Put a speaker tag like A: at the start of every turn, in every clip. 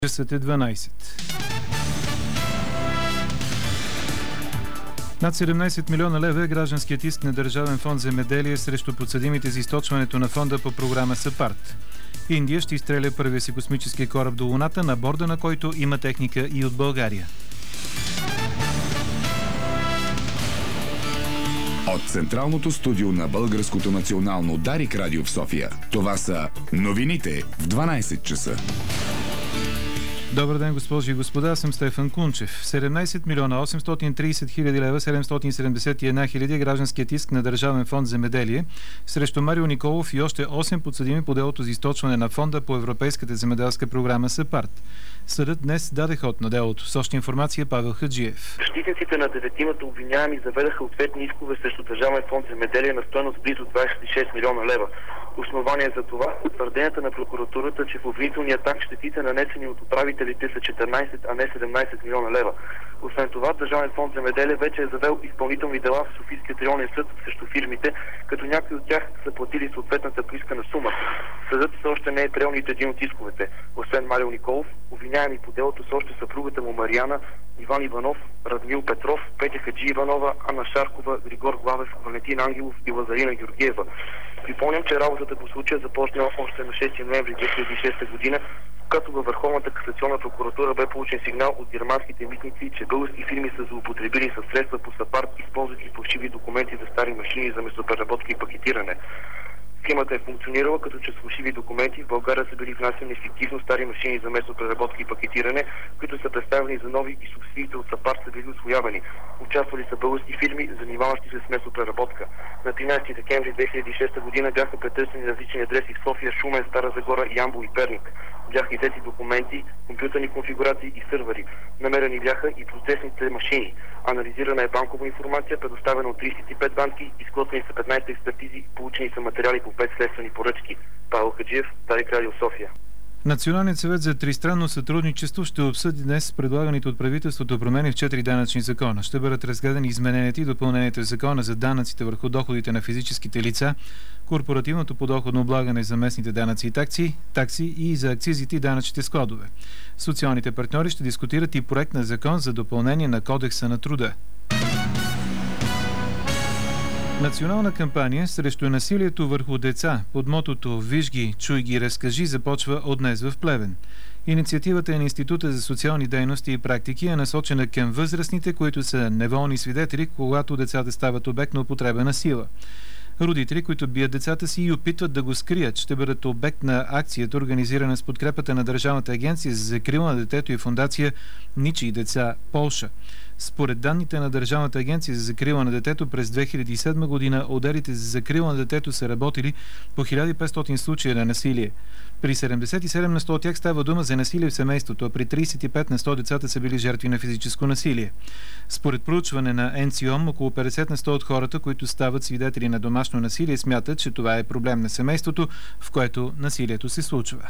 A: Часът е 12. Над 17 милиона лева е гражданският иск на Държавен фонд земеделие срещу подсъдимите за източването на фонда по програма САПАРД. Индия ще изстреля първия си космически кораб до Луната, на борда на който има техника и от България.
B: От Централното студио на Българското национално Дарик радио в София. Това са новините в 12 часа.
A: Добър ден, госпожи и господа, аз съм Стефан Кунчев. 17 милиона 830 хиляди лева, 771 хиляди гражданският иск на Държавен фонд земеделие срещу Марио Николов и още 8 подсъдими по делото за източване на фонда по Европейската земеделска програма САПАРД. Съдът днес даде ход на делото. С още информация Павел Хаджиев.
C: Защитниците на деветимата обвиняеми заведаха ответни искове срещу Държавен фонд земеделие на стойност близо 26 милиона лева. Основание за това е твърденията на прокуратурата, че в обвинителния акт щетите, нанесени от управителите, са 14, а не 17 милиона лева. Освен това, Държавен фонд земеделие вече е завел изпълнителни дела в Софийския районен съд срещу фирмите, като някои от тях са платили съответната поискана сума. Съдът все още не е приел нито един от исковете. Освен Марио Николов, обвиняеми по делото са още съпругата му Мариана, Иван Иванов, Радмил Петров, Петя Хаджи Иванова, Анна Шаркова, Григор Главев, Валентин Ангелов и Лазарина Георгиева. Припомням, че работата по случая започна още на 6 ноември 2006 година, като във Върховната касационна прокуратура бе получен сигнал от германските митници, че български фирми са злоупотребили със средства по САПАРД, използвайки фалшиви документи за стари машини за месопреработка и пакетиране. Схемата е функционирала, като чрез фалшиви документи в България са били внасяни фиктивно стари машини за месопреработка и пакетиране, които са представени за нови и субсидиите от САПАРД са били усвоявани. Участвали са български фирми, занимаващи се с месопреработка. На 13 декември 2006 година бяха претърсени различни адреси в София, Шумен, Стара Загора, Ямбол и Перник. Бяха иззети документи, компютърни конфигурации и сървъри. Намерени бяха и процесните машини. Анализирана е банкова информация, предоставена от 35 банки, изготвени са 15 експертизи, получени са материали по 5 следствени поръчки. Павел Хаджиев, Дарик радио София.
A: Националният съвет за тристранно сътрудничество ще обсъди днес предлаганите от правителството промени в 4 данъчни закона. Ще бъдат разгледани измененията и допълненията в закона за данъците върху доходите на физическите лица, корпоративното подоходно облагане за местните данъци и такси и за акцизите и данъчните складове. Социалните партньори ще дискутират и проект на закон за допълнение на Кодекса на труда. Национална кампания срещу насилието върху деца под мотото «Виж ги, чуй ги, разкажи» започва от днес в Плевен. Инициативата на Института за социални дейности и практики е насочена към възрастните, които са неволни свидетели, когато децата стават обект на употреба на сила. Родители, които бият децата си и опитват да го скрият, ще бъдат обект на акцията, организирана с подкрепата на Държавната агенция за закрила на детето и фондация Ничии деца, Полша. Според данните на Държавната агенция за закрила на детето през 2007 година, отделите за закрила на детето са работили по 1500 случая на насилие. При 77 на 100 от тях става дума за насилие в семейството, а при 35 на 100 децата са били жертви на физическо насилие. Според проучване на НЦИОМ, около 50 на 100 от хората, които стават свидетели на домашно насилие, смятат, че това е проблем на семейството, в което насилието се случва.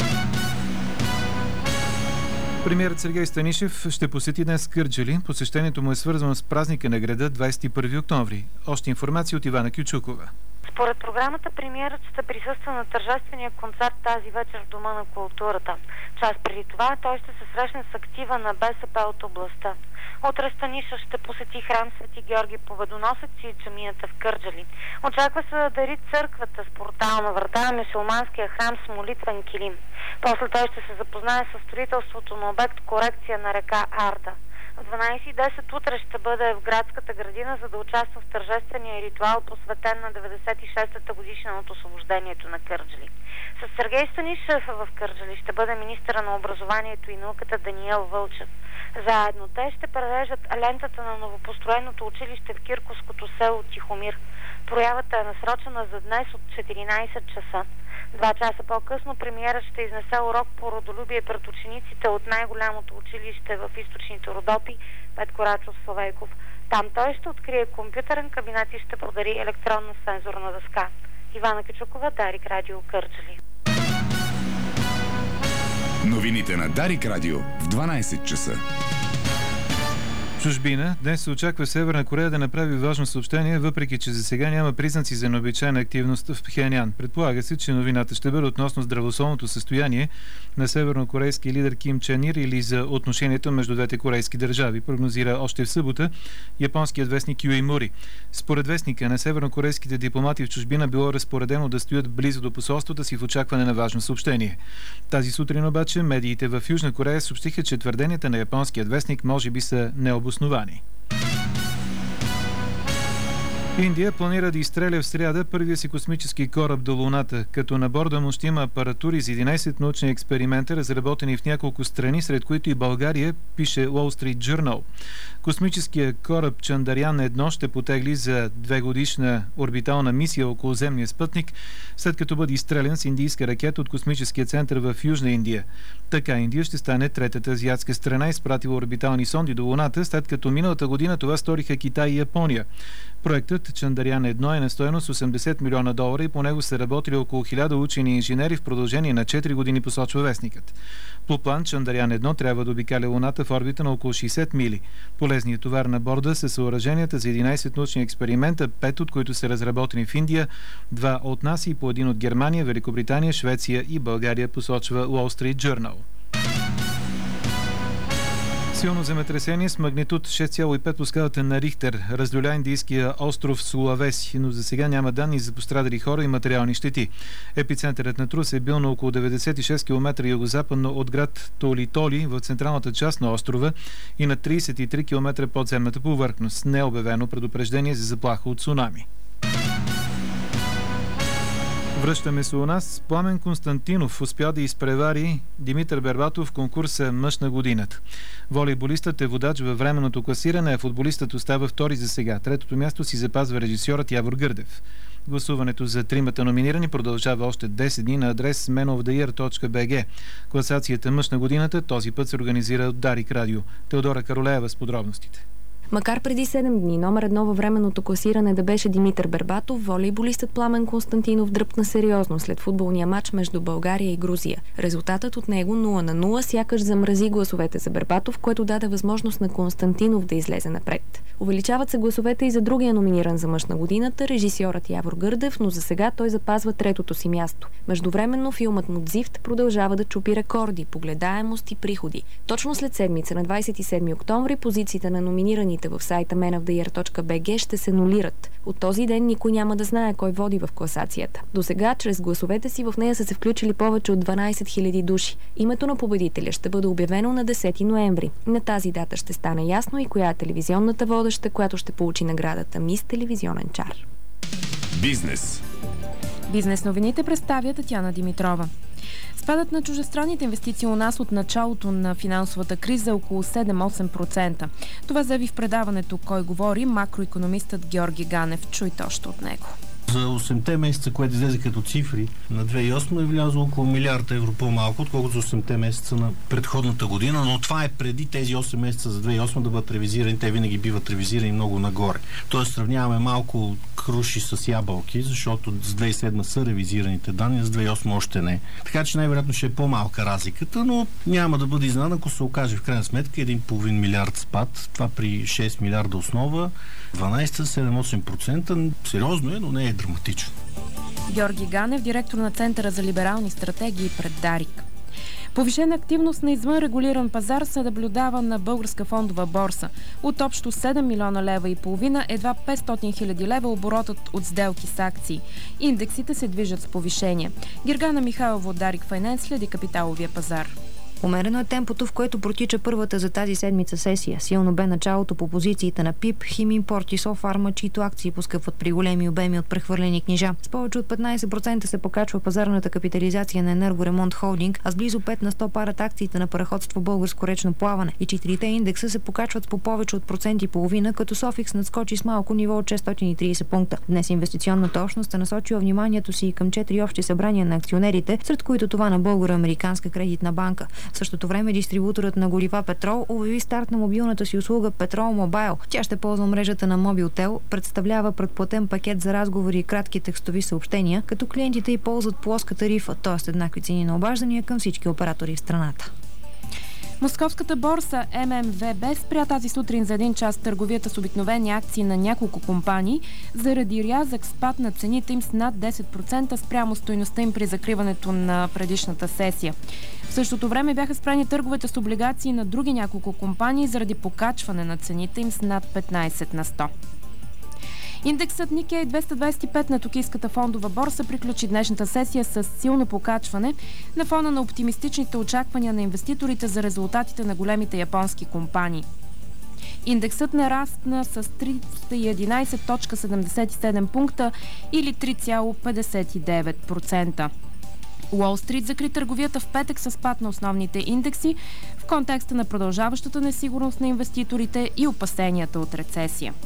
A: Премиерът Сергей Станишев ще посети днес Кърджали. Посещението му е свързано с празника на града 21 октомври. Още информация от Ивана Кючукова.
D: Според програмата, премиерът ще присъства на тържествения концерт тази вечер в Дома на културата. Час преди това той ще се срещне с актива на БСП от областта. Утре Станишев ще посети храм Свети Георги Победоносец и джамията в Кърджали. Очаква се да дари църквата с портална врата на мюсюлманския храм с молитвен килим. После той ще се запознае с строителството на обект корекция на река Арда. В 12:10 утре ще бъде в градската градина, за да участва в тържествения ритуал, посветен на 96-та годишна от освобождението на Кърджали. С Сергей Станишев в Кърджали ще бъде министъра на образованието и науката Даниел Вълчев. Заедно те ще прережат лентата на новопостроеното училище в Кирковското село Тихомир. Проявата е насрочена за днес от 14 часа. 2 часа по-късно премиерът ще изнесе урок по родолюбие пред учениците от най-голямото училище в източните Родопи, Петко Рачов Славейков. Там той ще открие компютърен кабинет и ще подари електронна сензорна дъска. Ивана Кичукова, Дарик радио, Кърджали.
B: Новините на Дарик радио в 12 часа.
A: чужбина. Днес се очаква Северна Корея да направи важно съобщение, въпреки че за сега няма признаци за необичайна активност в Пхенян. Предполага се, че новината ще бъде относно здравословното състояние на севернокорейски лидер Ким Чен Ир или за отношението между двете корейски държави, прогнозира още в събота японският вестник Юеймури. Според вестника, на севернокорейските дипломати в чужбина било разпоредено да стоят близо до посолствата си в очакване на важно съобщение. Тази сутрин обаче медиите в Южна Корея съобщиха, че твърденията на японският вестник може би са необосновани. Индия планира да изстреля в сряда първия си космически кораб до Луната, като на борда му ще има апаратури за 11 научни експеримента, разработени в няколко страни, сред които и България, пише Wall Street Journal. Космическият кораб Чандарян-1 ще потегли за 2-годишна орбитална мисия около земния спътник, след като бъде изстрелян с индийска ракета от космическия център в Южна Индия. Така Индия ще стане третата азиатска страна, изпратила орбитални сонди до Луната, след като миналата година това сториха Китай и Япония. Проектът Чандарян-1 е на стойност $80 милиона и по него са работили около 1000 учени и инженери в продължение на 4 години, посочва вестникът. По план Чандарян-1 трябва да обикаля Луната в орбита на около 60 мили. Полезният товар на борда са съоръженията за 11 научни експеримента, 5 от които са разработени в Индия, 2 от нас и по един от Германия, Великобритания, Швеция и България, посочва Wall Street Journal. Силно земетресение с магнитуд 6,5 по скалата на Рихтер разлюля индийския остров Сулавеси, но за сега няма данни за пострадали хора и материални щети. Епицентърът на трус е бил на около 96 км югозападно от град Толи-Толи в централната част на острова и на 33 км под земната повърхност. Не е обявено предупреждение за заплаха от цунами. Връщаме се у нас. Пламен Константинов успя да изпревари Димитър Бербатов в конкурса Мъж на годината. Волейболистът е водач във временното класиране, а футболистът остава втори за сега. Третото място си запазва режисьорът Явор Гърдев. Гласуването за тримата номинирани продължава още 10 дни на адрес menoftheyear.bg. Класацията Мъж на годината този път се организира от Дарик Радио. Теодора Каролеева с подробностите.
E: Макар преди 7 дни номер 1 във временното класиране да беше Димитър Бербатов, волейболистът Пламен Константинов дръпна сериозно след футболния матч между България и Грузия. Резултатът от него 0-0 сякаш замрази гласовете за Бербатов, което даде възможност на Константинов да излезе напред. Увеличават се гласовете и за другия номиниран за Мъж на годината, режисьорът Явор Гърдев, но за сега той запазва третото си място. Междувременно филмът му Дзифт продължава да чупи рекорди по гледаемост и приходи. Точно след седмица на 27 октомври позициите на номинираните в сайта menoftheyear.bg ще се нулират. От този ден никой няма да знае кой води в класацията. До сега, чрез гласовете си в нея са се включили повече от 12 000 души. Името на победителя ще бъде обявено на 10 ноември. На тази дата ще стане ясно и коя е телевизионната водеща, която ще получи наградата Мис Телевизионен чар. Бизнес новините представя Татяна Димитрова. Спадът на чуждестранните инвестиции у нас от началото на финансовата криза е около 7-8%. Това заяви в предаването "Кой говори" макроикономистът Георги Ганев. Чуйте още от него.
F: За 8-те месеца, което излезе като цифри на 2008, е влязло около милиард евро по-малко, отколкото за 8-те месеца на предходната година, но това е преди тези 8 месеца за 2008 да бъдат ревизирани. Те винаги биват ревизирани много нагоре. Тоест сравняваме малко круши с ябълки, защото с 2007 са ревизираните данни, с 2008 още не. Така че най-вероятно ще е по-малка разликата, но няма да бъде изненадан, ако се окаже в крайна сметка 1,5 милиард спад. Това при 6 милиарда основа, 12-7-8%. Сериозно е, но не е драматично.
E: Георги Ганев, директор на Центъра за либерални стратегии пред Дарик. Повишена активност на извънрегулиран пазар се наблюдава на Българска фондова борса. От общо 7 милиона лева и половина, едва 500 хиляди лева оборотът от сделки с акции. Индексите се движат с повишение. Гергана Михайлова от Дарик Файненс следи капиталовия пазар.
G: Умерено е темпото, в което протича първата за тази седмица сесия. Силно бе началото по позициите на ПИП, Химимпорт и Софарма, чието акции поскъпват при големи обеми от прехвърлени книжа. С повече от 15% се покачва пазарната капитализация на Енергоремонт Холдинг, а с близо 5 на 100 парат акциите на параходство Българско речно плаване. И 4-те индекса се покачват по повече от 1,5%, като Софикс надскочи с малко ниво от 630 пункта. Днес инвестиционната общност е насочила вниманието си към 4 общи събрания на акционерите, сред които това на Българо-американска кредитна банка. В същото време дистрибуторът на горива Петрол обяви старт на мобилната си услуга Петрол Мобайл. Тя ще ползва мрежата на Мобилтел, представлява предплатен пакет за разговори и кратки текстови съобщения, като клиентите й ползват плоска тарифа, т.е. еднакви цени на обаждания към всички оператори в страната.
H: Московската борса ММВБ спря тази сутрин за един час търговията с обикновени акции на няколко компании заради рязък спад на цените им с над 10% спрямо стойността им при закриването на предишната сесия. В същото време бяха спрени търговете с облигации на други няколко компании заради покачване на цените им с над 15 на 100. Индексът Nikkei 225 на Токийската фондова борса приключи днешната сесия с силно покачване на фона на оптимистичните очаквания на инвеститорите за резултатите на големите японски компании. Индексът нарасна с 311.77 пункта или 3,59%. Уол Стрит закри търговията в петък със спад на основните индекси в контекста на продължаващата несигурност на инвеститорите и опасенията от рецесия.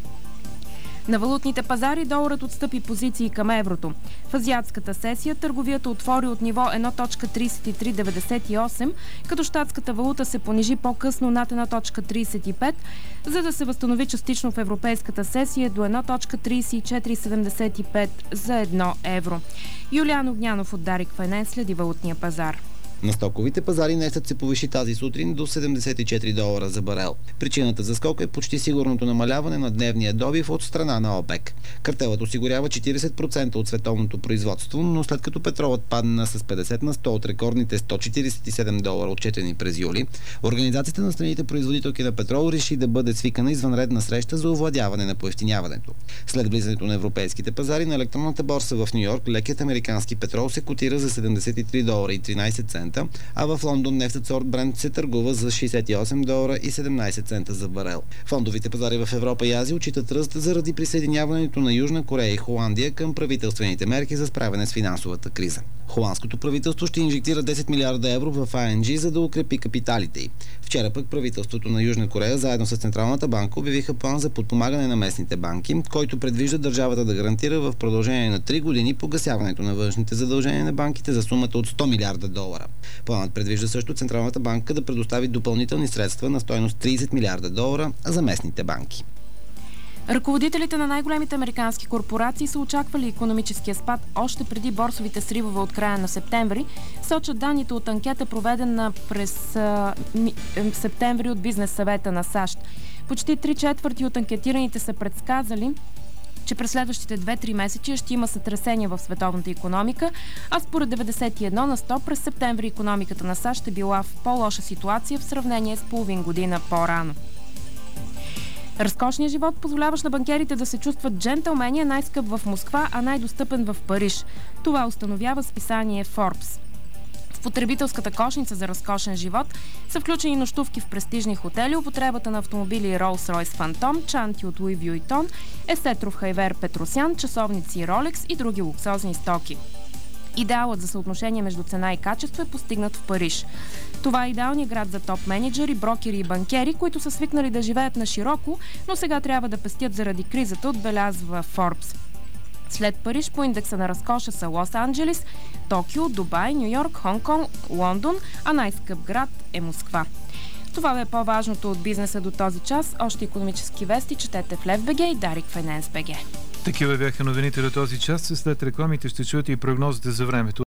H: На валутните пазари доларът отстъпи позиции към еврото. В азиатската сесия търговията отвори от ниво 1.3398, като щатската валута се понижи по-късно над 1.35, за да се възстанови частично в европейската сесия до 1.3475 за 1 евро. Юлиан Огнянов от Дарик Файненс следи валутния пазар.
I: На стоковите пазари нефтът се повиши тази сутрин до $74 за барел. Причината за скок е почти сигурното намаляване на дневния добив от страна на ОПЕК. Картелът осигурява 40% от световното производство, но след като петролът падна с 50 на 100 от рекордните $147 отчетени през юли, Организацията на страните производителки на петрол реши да бъде свикана извънредна среща за овладяване на поевтиняването. След влизането на европейските пазари на електронната борса в Нью-Йорк, лекият американски петрол се котира за $73.13, а в Лондон нефтът сорт Брент се търгува за $68.17 за барел. Фондовите пазари в Европа и Азия отчитат ръст заради присъединяването на Южна Корея и Холандия към правителствените мерки за справяне с финансовата криза. Холандското правителство ще инжектира 10 милиарда евро в ING, за да укрепи капиталите й. Вчера пък правителството на Южна Корея заедно с Централната банка обявиха план за подпомагане на местните банки, който предвижда държавата да гарантира в продължение на 3 години погасяването на външните задължения на банките за сумата от $100 милиарда. Планът предвижда също Централната банка да предостави допълнителни средства на стойност $30 милиарда за местните банки.
H: Ръководителите на най-големите американски корпорации са очаквали икономическия спад още преди борсовите сривове от края на септември, сочат данните от анкета, проведена през септември от Бизнес съвета на САЩ. Почти 3/4 от анкетираните са предсказали, че през следващите 2-3 месеца ще има сътресения в световната икономика, а според 91 на 100 през септември икономиката на САЩ е била в по-лоша ситуация в сравнение с половин година по-рано. Разкошният живот, позволяващ на банкерите да се чувстват джентълмени, е най-скъп в Москва, а най-достъпен в Париж. Това установява списание Forbes. В потребителската кошница за разкошен живот са включени нощувки в престижни хотели, употребата на автомобили Rolls-Royce Phantom, чанти от Louis Vuitton, есетров хайвер Петросян, часовници Rolex и други луксозни стоки. Идеалът за съотношение между цена и качество е постигнат в Париж. Това е идеалният град за топ менеджери, брокери и банкери, които са свикнали да живеят на широко, но сега трябва да пестят заради кризата, отбелязва Forbes. След Париж по индекса на разкоша са Лос-Анджелес, Токио, Дубай, Нью-Йорк, Хонг-Конг, Лондон, а най-скъп град е Москва. Това бе по-важното от бизнеса до този час. Още икономически вести четете в LEV.BG и Дарик Файненс.BG.
A: Такива бяха новините до този час. След рекламите ще чуете и прогнозите за времето.